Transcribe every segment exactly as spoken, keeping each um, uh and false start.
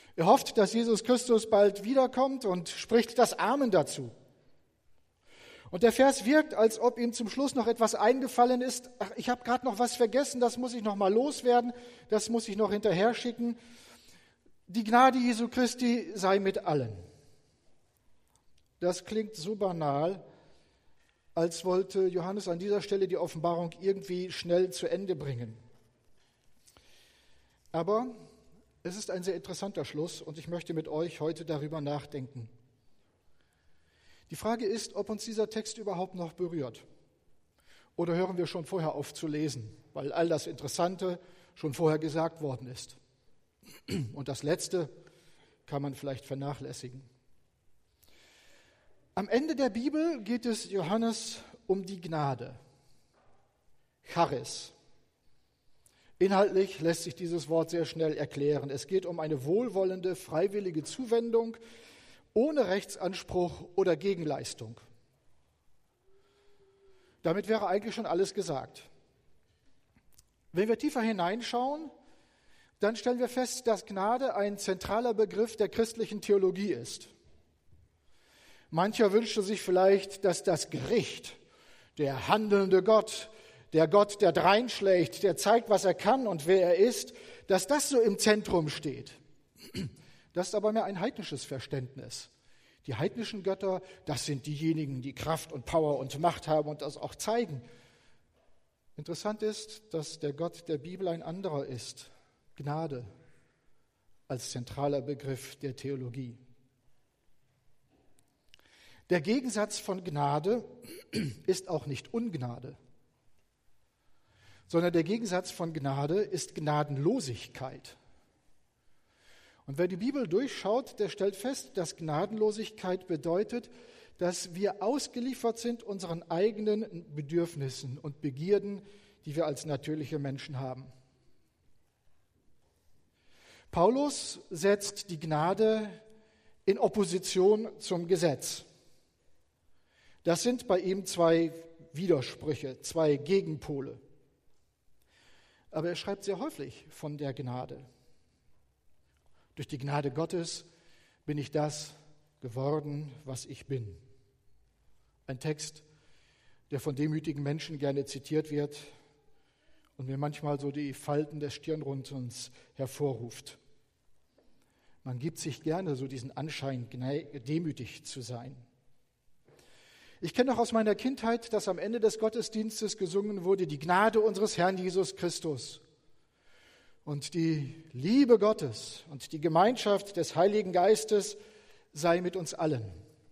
Er hofft, dass Jesus Christus bald wiederkommt und spricht das Amen dazu. Und der Vers wirkt, als ob ihm zum Schluss noch etwas eingefallen ist. Ach, ich habe gerade noch was vergessen, das muss ich noch mal loswerden, das muss ich noch hinterher schicken. Die Gnade Jesu Christi sei mit allen. Das klingt so banal, als wollte Johannes an dieser Stelle die Offenbarung irgendwie schnell zu Ende bringen. Aber es ist ein sehr interessanter Schluss und ich möchte mit euch heute darüber nachdenken. Die Frage ist, ob uns dieser Text überhaupt noch berührt. Oder hören wir schon vorher auf zu lesen, weil all das Interessante schon vorher gesagt worden ist. Und das Letzte kann man vielleicht vernachlässigen. Am Ende der Bibel geht es Johannes um die Gnade. Charis. Inhaltlich lässt sich dieses Wort sehr schnell erklären. Es geht um eine wohlwollende, freiwillige Zuwendung ohne Rechtsanspruch oder Gegenleistung. Damit wäre eigentlich schon alles gesagt. Wenn wir tiefer hineinschauen, dann stellen wir fest, dass Gnade ein zentraler Begriff der christlichen Theologie ist. Mancher wünschte sich vielleicht, dass das Gericht, der handelnde Gott, der Gott, der dreinschlägt, der zeigt, was er kann und wer er ist, dass das so im Zentrum steht. Das ist aber mehr ein heidnisches Verständnis. Die heidnischen Götter, das sind diejenigen, die Kraft und Power und Macht haben und das auch zeigen. Interessant ist, dass der Gott der Bibel ein anderer ist. Gnade als zentraler Begriff der Theologie. Der Gegensatz von Gnade ist auch nicht Ungnade, sondern der Gegensatz von Gnade ist Gnadenlosigkeit. Und wer die Bibel durchschaut, der stellt fest, dass Gnadenlosigkeit bedeutet, dass wir ausgeliefert sind unseren eigenen Bedürfnissen und Begierden, die wir als natürliche Menschen haben. Paulus setzt die Gnade in Opposition zum Gesetz. Das sind bei ihm zwei Widersprüche, zwei Gegenpole. Aber er schreibt sehr häufig von der Gnade. Durch die Gnade Gottes bin ich das geworden, was ich bin. Ein Text, der von demütigen Menschen gerne zitiert wird und mir manchmal so die Falten des Stirnrunzelns hervorruft. Man gibt sich gerne so diesen Anschein, demütig zu sein. Ich kenne noch aus meiner Kindheit, dass am Ende des Gottesdienstes gesungen wurde, die Gnade unseres Herrn Jesus Christus und die Liebe Gottes und die Gemeinschaft des Heiligen Geistes sei mit uns allen.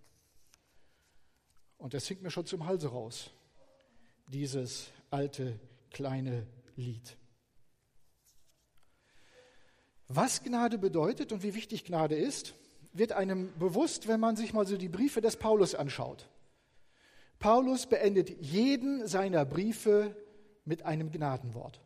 Und das singt mir schon zum Halse raus, dieses alte, kleine Lied. Was Gnade bedeutet und wie wichtig Gnade ist, wird einem bewusst, wenn man sich mal so die Briefe des Paulus anschaut. Paulus beendet jeden seiner Briefe mit einem Gnadenwort.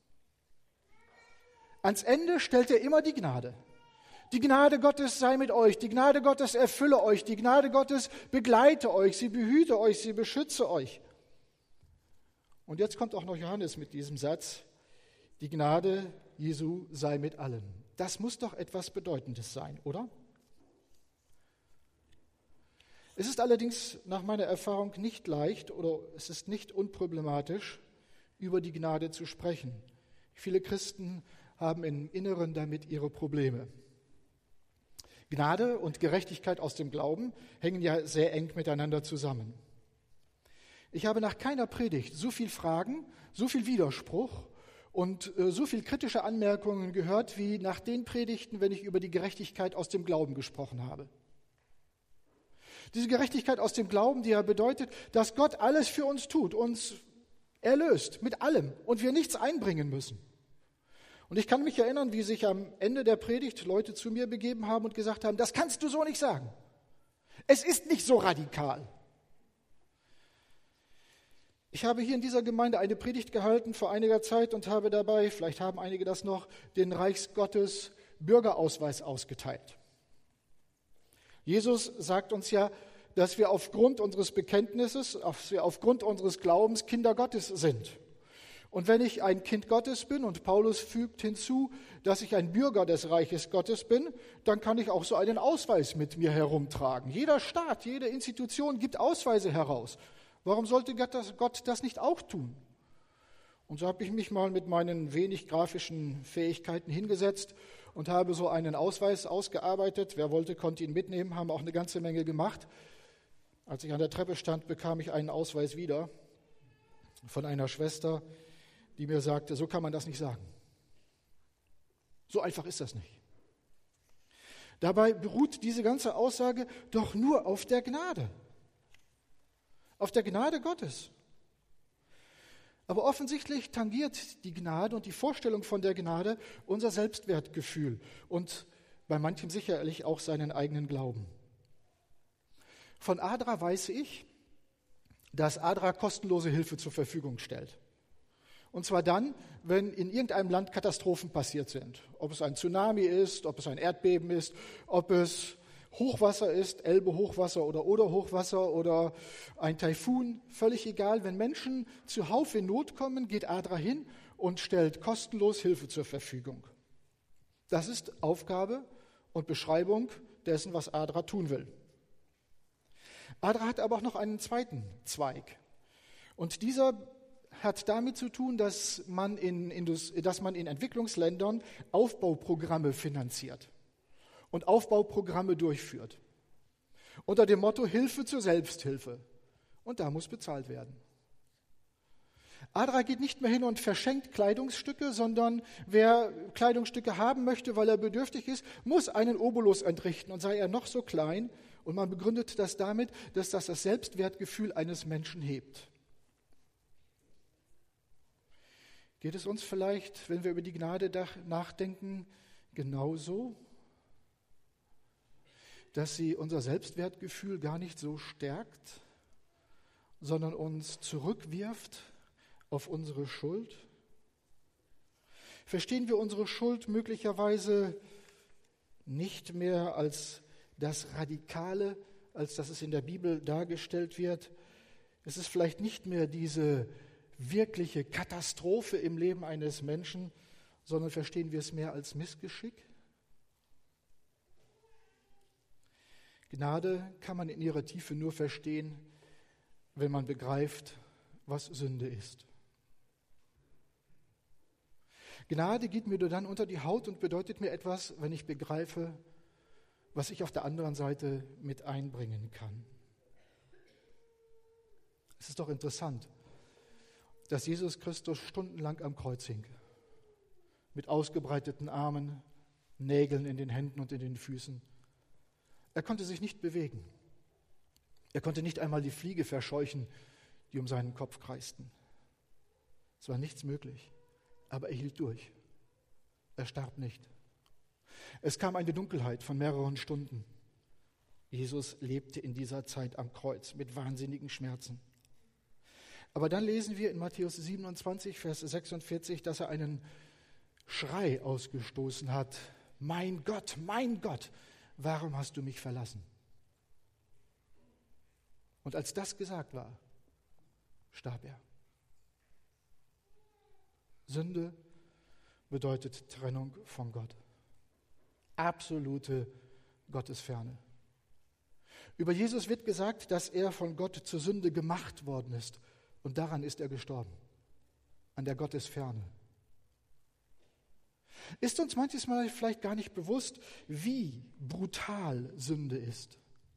Ans Ende stellt er immer die Gnade. Die Gnade Gottes sei mit euch, die Gnade Gottes erfülle euch, die Gnade Gottes begleite euch, sie behüte euch, sie beschütze euch. Und jetzt kommt auch noch Johannes mit diesem Satz, die Gnade Jesu sei mit allen. Das muss doch etwas Bedeutendes sein, oder? Es ist allerdings nach meiner Erfahrung nicht leicht oder es ist nicht unproblematisch, über die Gnade zu sprechen. Viele Christen haben im Inneren damit ihre Probleme. Gnade und Gerechtigkeit aus dem Glauben hängen ja sehr eng miteinander zusammen. Ich habe nach keiner Predigt so viel Fragen, so viel Widerspruch und äh, so viel kritische Anmerkungen gehört, wie nach den Predigten, wenn ich über die Gerechtigkeit aus dem Glauben gesprochen habe. Diese Gerechtigkeit aus dem Glauben, die ja bedeutet, dass Gott alles für uns tut, uns erlöst, mit allem und wir nichts einbringen müssen. Und ich kann mich erinnern, wie sich am Ende der Predigt Leute zu mir begeben haben und gesagt haben, das kannst du so nicht sagen. Es ist nicht so radikal. Ich habe hier in dieser Gemeinde eine Predigt gehalten vor einiger Zeit und habe dabei, vielleicht haben einige das noch, den Reichsgottes Bürgerausweis ausgeteilt. Jesus sagt uns ja, dass wir aufgrund unseres Bekenntnisses, dass wir aufgrund unseres Glaubens Kinder Gottes sind. Und wenn ich ein Kind Gottes bin und Paulus fügt hinzu, dass ich ein Bürger des Reiches Gottes bin, dann kann ich auch so einen Ausweis mit mir herumtragen. Jeder Staat, jede Institution gibt Ausweise heraus. Warum sollte Gott das, Gott das nicht auch tun? Und so habe ich mich mal mit meinen wenig grafischen Fähigkeiten hingesetzt und habe so einen Ausweis ausgearbeitet. Wer wollte, konnte ihn mitnehmen, haben auch eine ganze Menge gemacht. Als ich an der Treppe stand, bekam ich einen Ausweis wieder von einer Schwester, die mir sagte, so kann man das nicht sagen. So einfach ist das nicht. Dabei beruht diese ganze Aussage doch nur auf der Gnade. Auf der Gnade Gottes. Aber offensichtlich tangiert die Gnade und die Vorstellung von der Gnade unser Selbstwertgefühl und bei manchem sicherlich auch seinen eigenen Glauben. Von ADRA weiß ich, dass ADRA kostenlose Hilfe zur Verfügung stellt. Und zwar dann, wenn in irgendeinem Land Katastrophen passiert sind. Ob es ein Tsunami ist, ob es ein Erdbeben ist, ob es Hochwasser ist, Elbe-Hochwasser oder Oder-Hochwasser oder ein Taifun, völlig egal. Wenn Menschen zuhauf in Not kommen, geht ADRA hin und stellt kostenlos Hilfe zur Verfügung. Das ist Aufgabe und Beschreibung dessen, was ADRA tun will. ADRA hat aber auch noch einen zweiten Zweig. Und dieser hat damit zu tun, dass man in, Indust- dass man in Entwicklungsländern Aufbauprogramme finanziert und Aufbauprogramme durchführt. Unter dem Motto Hilfe zur Selbsthilfe. Und da muss bezahlt werden. ADRA geht nicht mehr hin und verschenkt Kleidungsstücke, sondern wer Kleidungsstücke haben möchte, weil er bedürftig ist, muss einen Obolus entrichten und sei er noch so klein. Und man begründet das damit, dass das das Selbstwertgefühl eines Menschen hebt. Geht es uns vielleicht, wenn wir über die Gnade nachdenken, genauso, dass sie unser Selbstwertgefühl gar nicht so stärkt, sondern uns zurückwirft auf unsere Schuld? Verstehen wir unsere Schuld möglicherweise nicht mehr als das Radikale, als dass es in der Bibel dargestellt wird? Es ist vielleicht nicht mehr diese wirkliche Katastrophe im Leben eines Menschen, sondern verstehen wir es mehr als Missgeschick? Gnade kann man in ihrer Tiefe nur verstehen, wenn man begreift, was Sünde ist. Gnade geht mir nur dann unter die Haut und bedeutet mir etwas, wenn ich begreife, was ich auf der anderen Seite mit einbringen kann. Es ist doch interessant, dass Jesus Christus stundenlang am Kreuz hing, mit ausgebreiteten Armen, Nägeln in den Händen und in den Füßen. Er konnte sich nicht bewegen. Er konnte nicht einmal die Fliege verscheuchen, die um seinen Kopf kreisten. Es war nichts möglich, aber er hielt durch. Er starb nicht. Es kam eine Dunkelheit von mehreren Stunden. Jesus lebte in dieser Zeit am Kreuz mit wahnsinnigen Schmerzen. Aber dann lesen wir in Matthäus siebenundzwanzig, Vers sechsundvierzig, dass er einen Schrei ausgestoßen hat. Mein Gott, mein Gott, warum hast du mich verlassen? Und als das gesagt war, starb er. Sünde bedeutet Trennung von Gott. Absolute Gottesferne. Über Jesus wird gesagt, dass er von Gott zur Sünde gemacht worden ist. Und daran ist er gestorben, an der Gottesferne. Ist uns manches Mal vielleicht gar nicht bewusst, wie brutal Sünde ist.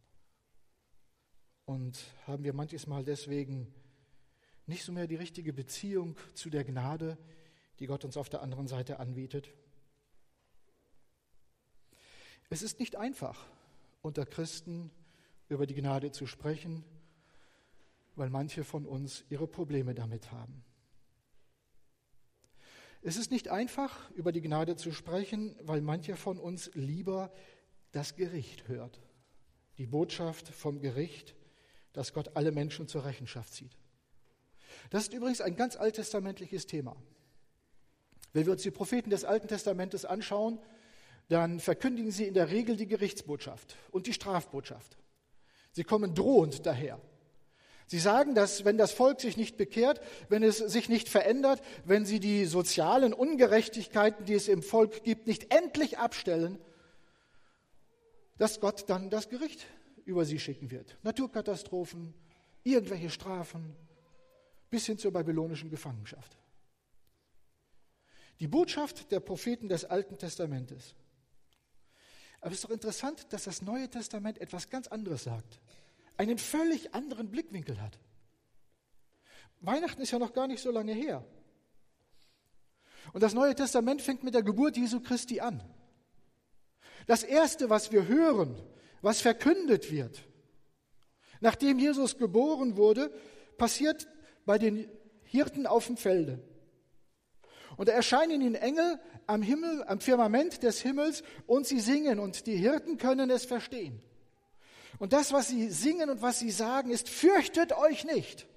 Und haben wir manches Mal deswegen nicht so mehr die richtige Beziehung zu der Gnade, die Gott uns auf der anderen Seite anbietet? Es ist nicht einfach, unter Christen über die Gnade zu sprechen, weil manche von uns ihre Probleme damit haben. Es ist nicht einfach, über die Gnade zu sprechen, weil manche von uns lieber das Gericht hört. Die Botschaft vom Gericht, dass Gott alle Menschen zur Rechenschaft zieht. Das ist übrigens ein ganz alttestamentliches Thema. Wenn wir uns die Propheten des Alten Testamentes anschauen, dann verkündigen sie in der Regel die Gerichtsbotschaft und die Strafbotschaft. Sie kommen drohend daher. Sie sagen, dass wenn das Volk sich nicht bekehrt, wenn es sich nicht verändert, wenn sie die sozialen Ungerechtigkeiten, die es im Volk gibt, nicht endlich abstellen, dass Gott dann das Gericht über sie schicken wird. Naturkatastrophen, irgendwelche Strafen, bis hin zur babylonischen Gefangenschaft. Die Botschaft der Propheten des Alten Testamentes. Aber es ist doch interessant, dass das Neue Testament etwas ganz anderes sagt. Einen völlig anderen Blickwinkel hat. Weihnachten ist ja noch gar nicht so lange her. Und das Neue Testament fängt mit der Geburt Jesu Christi an. Das Erste, was wir hören, was verkündet wird, nachdem Jesus geboren wurde, passiert bei den Hirten auf dem Felde. Und da erscheinen ihnen Engel am Himmel, am Firmament des Himmels, und sie singen, und die Hirten können es verstehen. Und das, was sie singen und was sie sagen, ist: Fürchtet euch nicht.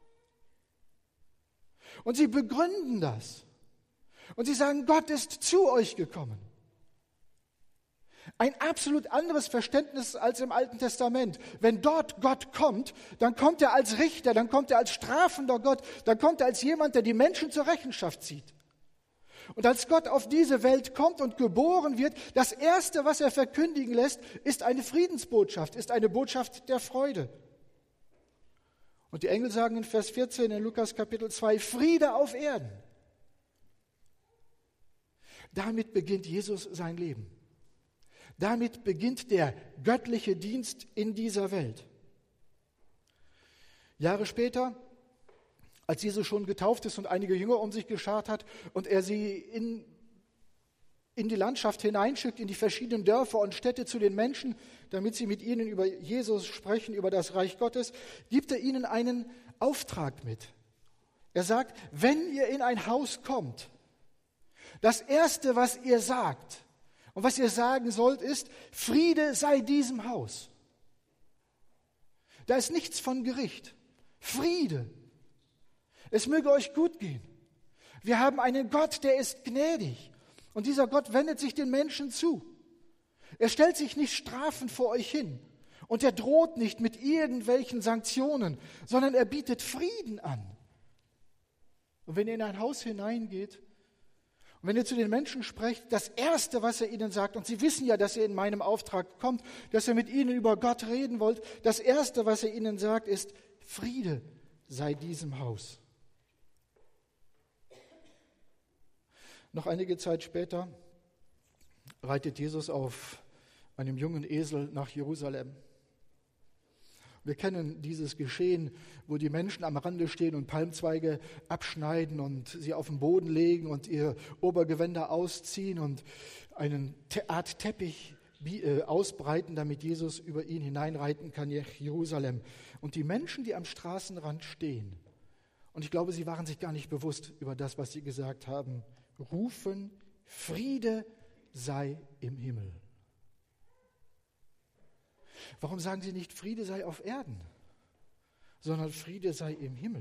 Und sie begründen das. Und sie sagen: Gott ist zu euch gekommen. Ein absolut anderes Verständnis als im Alten Testament. Wenn dort Gott kommt, dann kommt er als Richter, dann kommt er als strafender Gott, dann kommt er als jemand, der die Menschen zur Rechenschaft zieht. Und als Gott auf diese Welt kommt und geboren wird, das Erste, was er verkündigen lässt, ist eine Friedensbotschaft, ist eine Botschaft der Freude. Und die Engel sagen in Vers vierzehn in Lukas Kapitel zwei: Friede auf Erden. Damit beginnt Jesus sein Leben. Damit beginnt der göttliche Dienst in dieser Welt. Jahre später, als Jesus schon getauft ist und einige Jünger um sich geschart hat und er sie in, in die Landschaft hineinschickt, in die verschiedenen Dörfer und Städte zu den Menschen, damit sie mit ihnen über Jesus sprechen, über das Reich Gottes, gibt er ihnen einen Auftrag mit. Er sagt: Wenn ihr in ein Haus kommt, das Erste, was ihr sagt und was ihr sagen sollt, ist: Friede sei diesem Haus. Da ist nichts von Gericht. Friede. Es möge euch gut gehen. Wir haben einen Gott, der ist gnädig. Und dieser Gott wendet sich den Menschen zu. Er stellt sich nicht strafend vor euch hin. Und er droht nicht mit irgendwelchen Sanktionen, sondern er bietet Frieden an. Und wenn ihr in ein Haus hineingeht und wenn ihr zu den Menschen sprecht, das Erste, was er ihnen sagt, und sie wissen ja, dass ihr in meinem Auftrag kommt, dass ihr mit ihnen über Gott reden wollt, das Erste, was er ihnen sagt, ist: Friede sei diesem Haus. Noch einige Zeit später reitet Jesus auf einem jungen Esel nach Jerusalem. Wir kennen dieses Geschehen, wo die Menschen am Rande stehen und Palmzweige abschneiden und sie auf den Boden legen und ihr Obergewänder ausziehen und eine Art Teppich ausbreiten, damit Jesus über ihn hineinreiten kann nach Jerusalem. Und die Menschen, die am Straßenrand stehen, und ich glaube, sie waren sich gar nicht bewusst über das, was sie gesagt haben, rufen: Friede sei im Himmel. Warum sagen sie nicht: Friede sei auf Erden, sondern Friede sei im Himmel?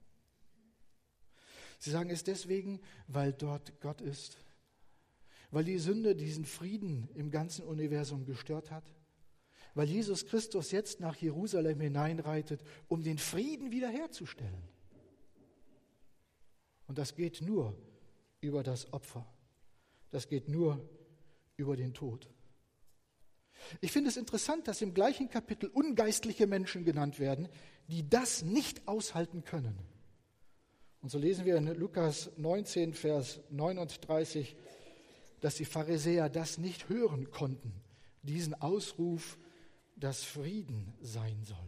Sie sagen es deswegen, weil dort Gott ist, weil die Sünde diesen Frieden im ganzen Universum gestört hat, weil Jesus Christus jetzt nach Jerusalem hineinreitet, um den Frieden wiederherzustellen. Und das geht nur über das Opfer. Das geht nur über den Tod. Ich finde es interessant, dass im gleichen Kapitel ungeistliche Menschen genannt werden, die das nicht aushalten können. Und so lesen wir in Lukas neunzehn, Vers neununddreißig, dass die Pharisäer das nicht hören konnten, diesen Ausruf, dass Frieden sein soll.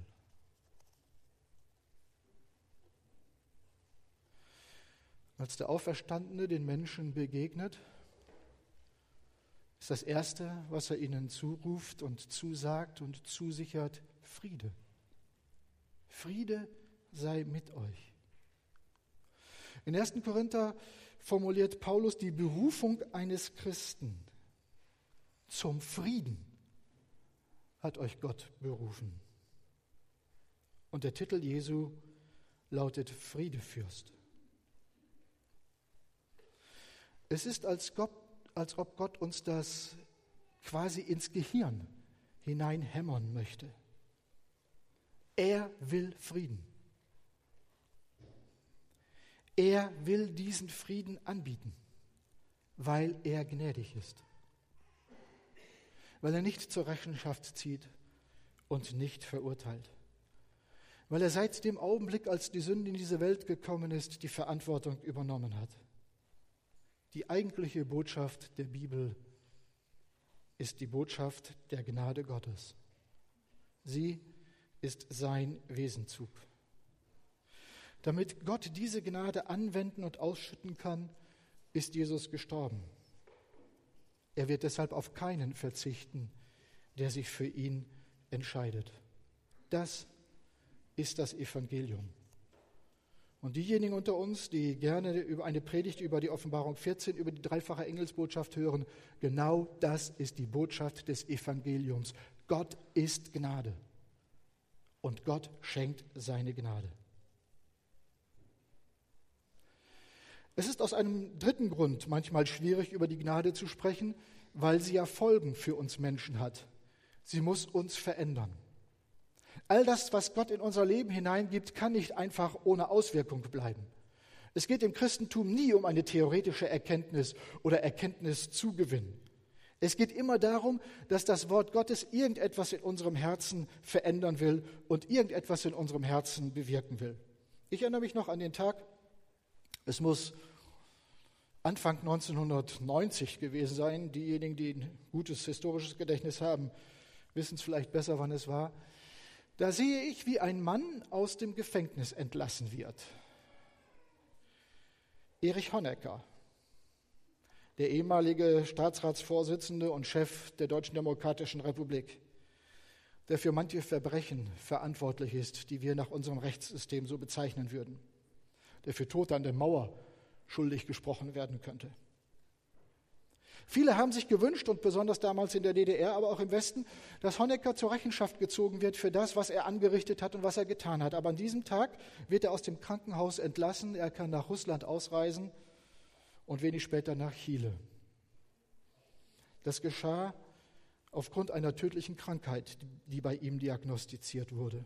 Als der Auferstandene den Menschen begegnet, ist das Erste, was er ihnen zuruft und zusagt und zusichert: Friede. Friede sei mit euch. In ersten Korinther formuliert Paulus die Berufung eines Christen. Zum Frieden hat euch Gott berufen. Und der Titel Jesu lautet Friedefürst. Es ist, als, Gott, als ob Gott uns das quasi ins Gehirn hineinhämmern möchte. Er will Frieden. Er will diesen Frieden anbieten, weil er gnädig ist, weil er nicht zur Rechenschaft zieht und nicht verurteilt, weil er seit dem Augenblick, als die Sünde in diese Welt gekommen ist, die Verantwortung übernommen hat. Die eigentliche Botschaft der Bibel ist die Botschaft der Gnade Gottes. Sie ist sein Wesenzug. Damit Gott diese Gnade anwenden und ausschütten kann, ist Jesus gestorben. Er wird deshalb auf keinen verzichten, der sich für ihn entscheidet. Das ist das Evangelium. Und diejenigen unter uns, die gerne über eine Predigt über die Offenbarung vierzehn, über die dreifache Engelsbotschaft hören, genau das ist die Botschaft des Evangeliums. Gott ist Gnade und Gott schenkt seine Gnade. Es ist aus einem dritten Grund manchmal schwierig, über die Gnade zu sprechen, weil sie ja Folgen für uns Menschen hat. Sie muss uns verändern. All das, was Gott in unser Leben hineingibt, kann nicht einfach ohne Auswirkung bleiben. Es geht im Christentum nie um eine theoretische Erkenntnis oder Erkenntniszugewinn. Es geht immer darum, dass das Wort Gottes irgendetwas in unserem Herzen verändern will und irgendetwas in unserem Herzen bewirken will. Ich erinnere mich noch an den Tag, es muss Anfang neunzehnhundertneunzig gewesen sein. Diejenigen, die ein gutes historisches Gedächtnis haben, wissen es vielleicht besser, wann es war. Da sehe ich, wie ein Mann aus dem Gefängnis entlassen wird. Erich Honecker, der ehemalige Staatsratsvorsitzende und Chef der Deutschen Demokratischen Republik, der für manche Verbrechen verantwortlich ist, die wir nach unserem Rechtssystem so bezeichnen würden, der für Tote an der Mauer schuldig gesprochen werden könnte. Viele haben sich gewünscht, und besonders damals in der D D R, aber auch im Westen, dass Honecker zur Rechenschaft gezogen wird für das, was er angerichtet hat und was er getan hat. Aber an diesem Tag wird er aus dem Krankenhaus entlassen, er kann nach Russland ausreisen und wenig später nach Chile. Das geschah aufgrund einer tödlichen Krankheit, die bei ihm diagnostiziert wurde.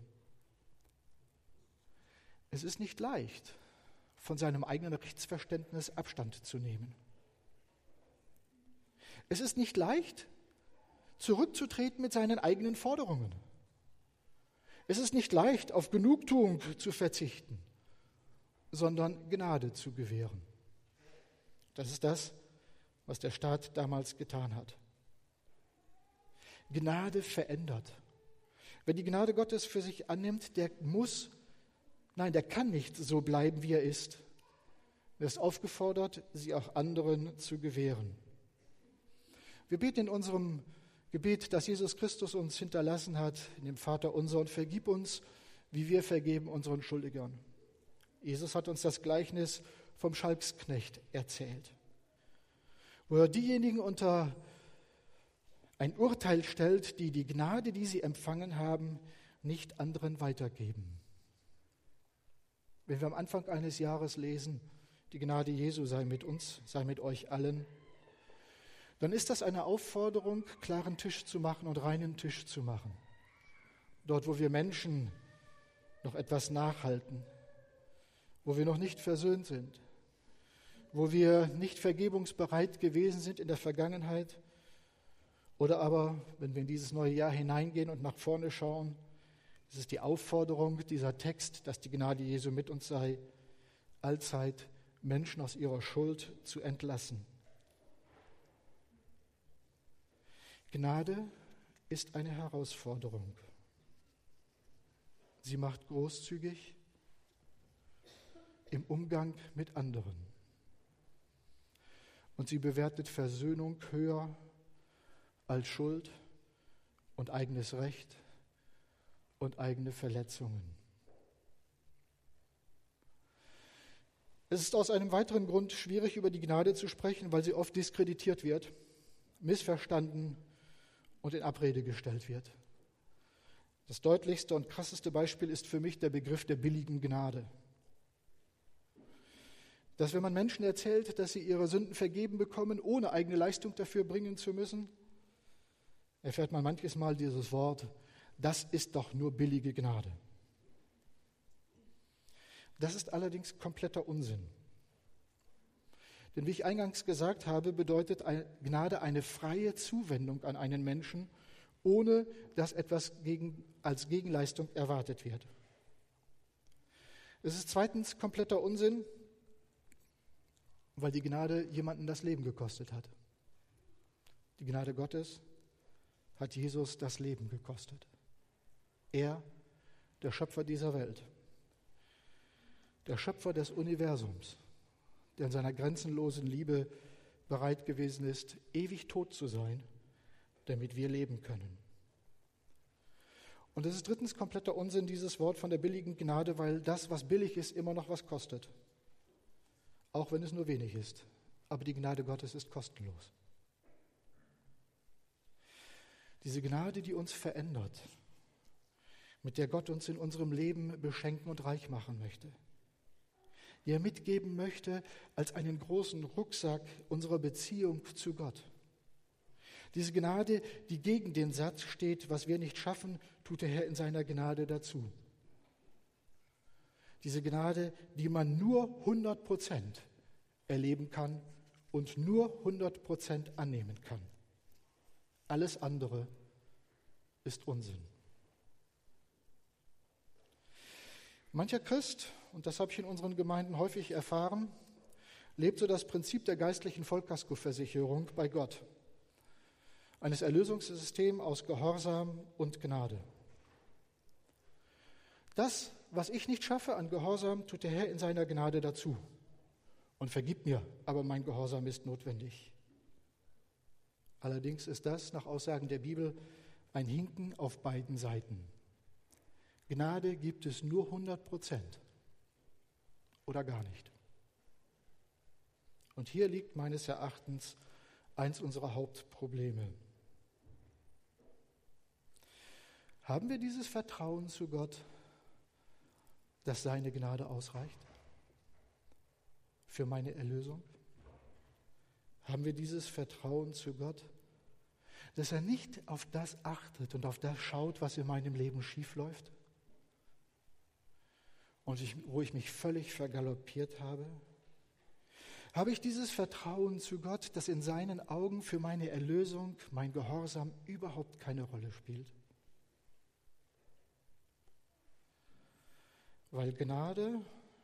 Es ist nicht leicht, von seinem eigenen Rechtsverständnis Abstand zu nehmen. Es ist nicht leicht, zurückzutreten mit seinen eigenen Forderungen. Es ist nicht leicht, auf Genugtuung zu verzichten, sondern Gnade zu gewähren. Das ist das, was der Staat damals getan hat. Gnade verändert. Wer die Gnade Gottes für sich annimmt, der muss, nein, der kann nicht so bleiben, wie er ist. Er ist aufgefordert, sie auch anderen zu gewähren. Wir beten in unserem Gebet, das Jesus Christus uns hinterlassen hat, in dem Vater unser, und vergib uns, wie wir vergeben unseren Schuldigern. Jesus hat uns das Gleichnis vom Schalksknecht erzählt, wo er diejenigen unter ein Urteil stellt, die die Gnade, die sie empfangen haben, nicht anderen weitergeben. Wenn wir am Anfang eines Jahres lesen, die Gnade Jesu sei mit uns, sei mit euch allen, dann ist das eine Aufforderung, klaren Tisch zu machen und reinen Tisch zu machen. Dort, wo wir Menschen noch etwas nachhalten, wo wir noch nicht versöhnt sind, wo wir nicht vergebungsbereit gewesen sind in der Vergangenheit, oder aber, wenn wir in dieses neue Jahr hineingehen und nach vorne schauen, ist es die Aufforderung, dieser Text, dass die Gnade Jesu mit uns sei, allzeit Menschen aus ihrer Schuld zu entlassen. Gnade ist eine Herausforderung. Sie macht großzügig im Umgang mit anderen. Und sie bewertet Versöhnung höher als Schuld und eigenes Recht und eigene Verletzungen. Es ist aus einem weiteren Grund schwierig, über die Gnade zu sprechen, weil sie oft diskreditiert wird, missverstanden und in Abrede gestellt wird. Das deutlichste und krasseste Beispiel ist für mich der Begriff der billigen Gnade. Dass, wenn man Menschen erzählt, dass sie ihre Sünden vergeben bekommen, ohne eigene Leistung dafür bringen zu müssen, erfährt man manches Mal dieses Wort, das ist doch nur billige Gnade. Das ist allerdings kompletter Unsinn. Denn wie ich eingangs gesagt habe, bedeutet Gnade eine freie Zuwendung an einen Menschen, ohne dass etwas gegen, als Gegenleistung erwartet wird. Es ist zweitens kompletter Unsinn, weil die Gnade jemanden das Leben gekostet hat. Die Gnade Gottes hat Jesus das Leben gekostet. Er, der Schöpfer dieser Welt, der Schöpfer des Universums, der in seiner grenzenlosen Liebe bereit gewesen ist, ewig tot zu sein, damit wir leben können. Und es ist drittens kompletter Unsinn, dieses Wort von der billigen Gnade, weil das, was billig ist, immer noch was kostet. Auch wenn es nur wenig ist. Aber die Gnade Gottes ist kostenlos. Diese Gnade, die uns verändert, mit der Gott uns in unserem Leben beschenken und reich machen möchte, die er mitgeben möchte als einen großen Rucksack unserer Beziehung zu Gott. Diese Gnade, die gegen den Satz steht, was wir nicht schaffen, tut der Herr in seiner Gnade dazu. Diese Gnade, die man nur hundert Prozent erleben kann und nur hundert Prozent annehmen kann. Alles andere ist Unsinn. Mancher Christ, und das habe ich in unseren Gemeinden häufig erfahren, lebt so das Prinzip der geistlichen Vollkaskoversicherung bei Gott. Eines Erlösungssystems aus Gehorsam und Gnade. Das, was ich nicht schaffe an Gehorsam, tut der Herr in seiner Gnade dazu und vergibt mir, aber mein Gehorsam ist notwendig. Allerdings ist das nach Aussagen der Bibel ein Hinken auf beiden Seiten. Gnade gibt es nur hundert Prozent oder gar nicht. Und hier liegt meines Erachtens eins unserer Hauptprobleme. Haben wir dieses Vertrauen zu Gott, dass seine Gnade ausreicht für meine Erlösung? Haben wir dieses Vertrauen zu Gott, dass er nicht auf das achtet und auf das schaut, was in meinem Leben schiefläuft und ich, wo ich mich völlig vergaloppiert habe? Habe ich dieses Vertrauen zu Gott, dass in seinen Augen für meine Erlösung mein Gehorsam überhaupt keine Rolle spielt? Weil Gnade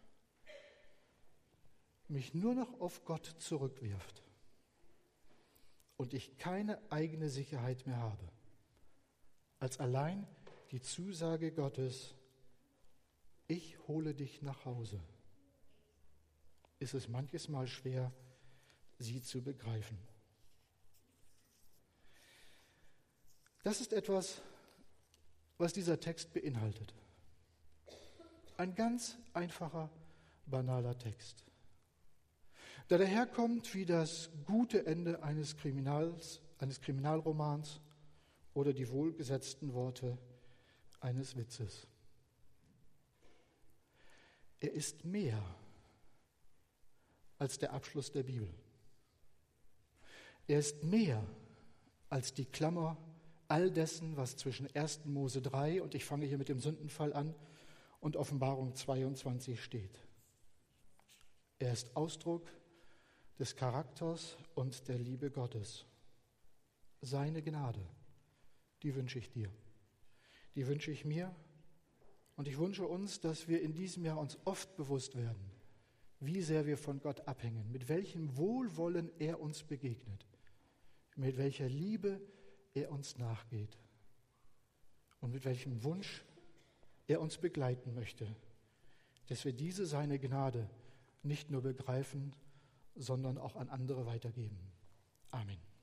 mich nur noch auf Gott zurückwirft und ich keine eigene Sicherheit mehr habe, als allein die Zusage Gottes, ich hole dich nach Hause, ist es manches Mal schwer, sie zu begreifen. Das ist etwas, was dieser Text beinhaltet. Ein ganz einfacher, banaler Text, der daherkommt wie das gute Ende eines Kriminals, eines Kriminalromans oder die wohlgesetzten Worte eines Witzes. Er ist mehr als der Abschluss der Bibel. Er ist mehr als die Klammer all dessen, was zwischen ersten Mose drei, und ich fange hier mit dem Sündenfall an, und Offenbarung zweiundzwanzig steht. Er ist Ausdruck des Charakters und der Liebe Gottes. Seine Gnade, die wünsche ich dir, die wünsche ich mir, und ich wünsche uns, dass wir in diesem Jahr uns oft bewusst werden, wie sehr wir von Gott abhängen, mit welchem Wohlwollen er uns begegnet, mit welcher Liebe er uns nachgeht und mit welchem Wunsch er uns begleiten möchte, dass wir diese seine Gnade nicht nur begreifen, sondern auch an andere weitergeben. Amen.